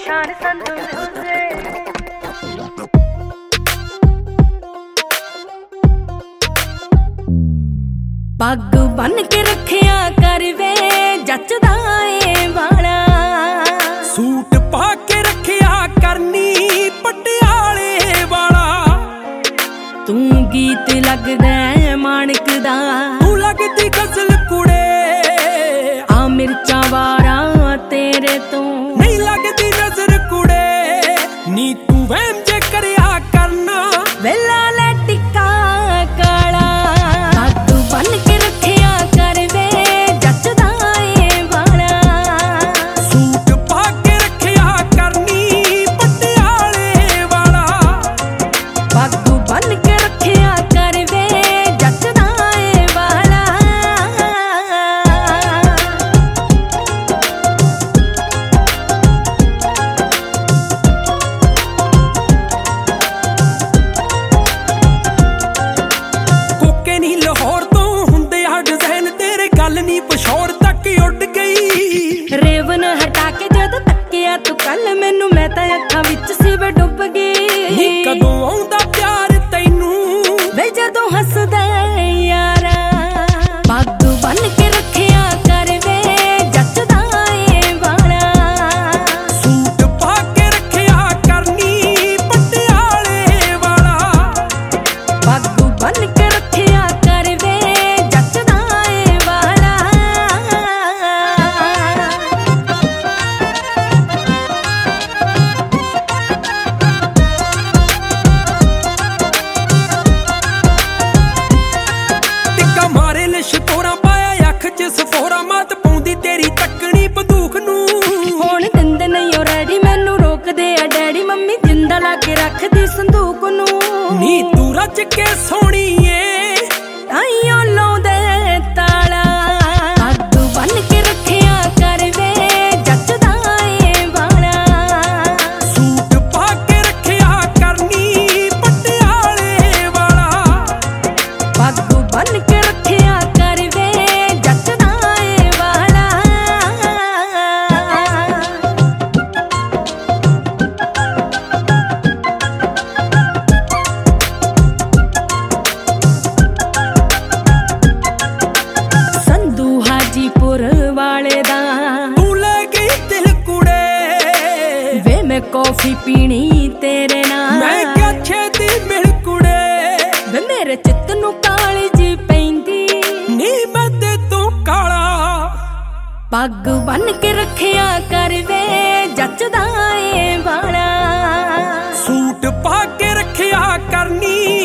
शान संधू म्यूजिक। पग बन के रखिया कर वे जचदा ए वाला, सूट पा के रखिया करनी पटियाले वाला। तू गीत लगदा माणक दा, तू लगदी गजल कुड़े आ मिर्चा वारा तेरे तो नहीं लगदी नजर कुड़े। नी तू वहम जे करिया करना वेला ले टिक्का काला। पग बन के रखिया कर वे जचदा ए वाला, सूट पा के रखिया करनी पटियाले वाला। पग बन के रखिया कर वे जचदा ए वाला। कोके नी लाहौर तो हुंदे आ डिजाइन तेरे गल नी पशौर तक उड़ गई। रेवन हटा के जद तकिया तू कल मैनू मैं तां अखां विच सिव डुब नी गई। कदों आउंदा प्यार तैनू वे जदों हसदा यारा। पग बन के रखिया कर वे जचदा ए वाला, सूट पा के रखिया करनी पटियाले वाला। पग बन के रखिया कर वे जचदा ए वाला। टिक्का मारे लिशकोरा पाया अख च सफोरा मात पाउंदी तेरी तकनी बंदूक नू। ਹੁਣ ਦਿੰਦੇ ਨਹੀਂ ਓ ਰੈਡੀ ਮੈਨੂੰ ਰੋਕਦੇ ਆ ਡੈਡੀ ਮੰਮੀ ਜਿੰਦਾ ਲਾ ਕੇ ਰੱਖਦੀ ਸੰਦੂਕ ਨੂੰ। ਨੀ ਤੂੰ ਰੱਜ ਕੇ ਸੋਹਣੀ ਏ ਤਾਈਓ ਲਾਉਂਦੇ ਤਾਲਾ। ਪੱਗ ਬੰਨ ਕੇ ਰੱਖਿਆ ਕਰ ਵੇ ਜੱਚਦਾ ਏ ਵਾਲਾ, सूट पा के रखिया करनी पटियाले वाला। ਪੱਗ ਬੰਨ ਕੇ ਰੱਖਿਆ ਕਰ ਵੇ ਜੱਚਦਾ ਏ ਵਾਲਾ। ਸੰਧੂ ਹਾਜੀਪੁਰ ਵਾਲੇ ਦਾ तू ले गई दिल कुड़े ਵੇ ਮੈਂ ਕੌਫੀ ਪੀਣੀ ਤੇਰੇ ਨਾਲ। मैं क्या छेती मिल कुड़े ਵੇ ਮੇਰੇ ਚਿੱਤ ਨੂੰ ਕਾਲੀ ਜੀ ਪੈਂਦੀ, नी मैं ते तू काला। ਪੱਗ ਬੰਨ ਕੇ ਰੱਖਿਆ ਕਰ ਵੇ ਜੱਚਦਾ ਏ ਵਾਲਾ। सूट पा के रखिया करनी